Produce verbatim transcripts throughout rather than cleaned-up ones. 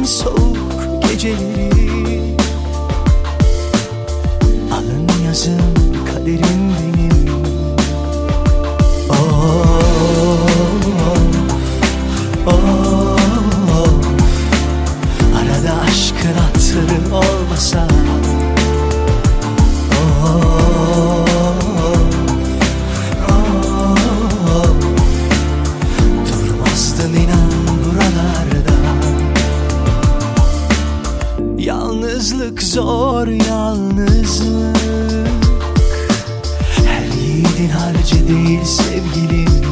en soğuk geceleri. Alın yazım kaderim benim. Oh, oh, oh. Arada aşkın hatırı olmasa. Yalnızlık zor yalnızlık, her yiğidin harcı değil sevgilim.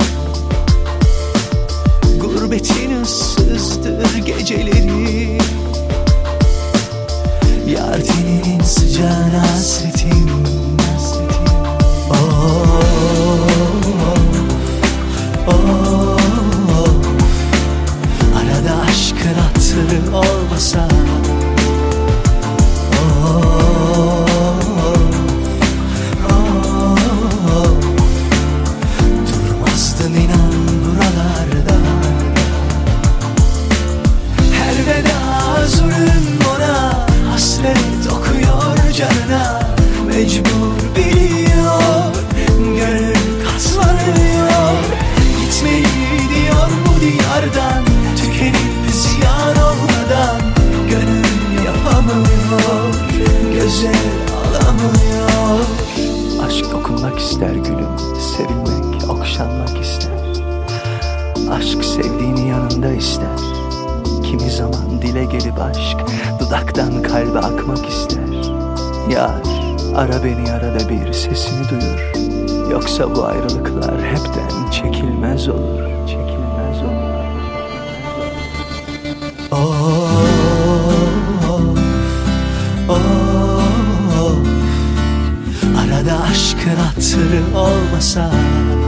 Gurbetin ıssızdır geceleri, yar teninin sıcağına hasretim. Oh, oh, oh. Arada aşkın hatırı olmasa. Durmazdın inan buralarda. Her veda zulüm ona, hasret okuyor canına. Mecbur biliyor, gönül katlanıyor. Gitmeyi diyor bu diyardan, tükenip ziyan olmadan. Gönül yapamıyor, göze alamıyor. Aşk dokunmak ister gülüm, sevilmek, okşanmak ister. Aşk sevdiğini yanında ister. Kimi zaman dile gelip aşk dudaktan kalbe akmak ister. Yar, ara beni arada bir, sesini duyur. Yoksa bu ayrılıklar hepten çekilmez olur, çekilmez olur. Oh, oh, oh. Arada aşkın hatırı olmasa.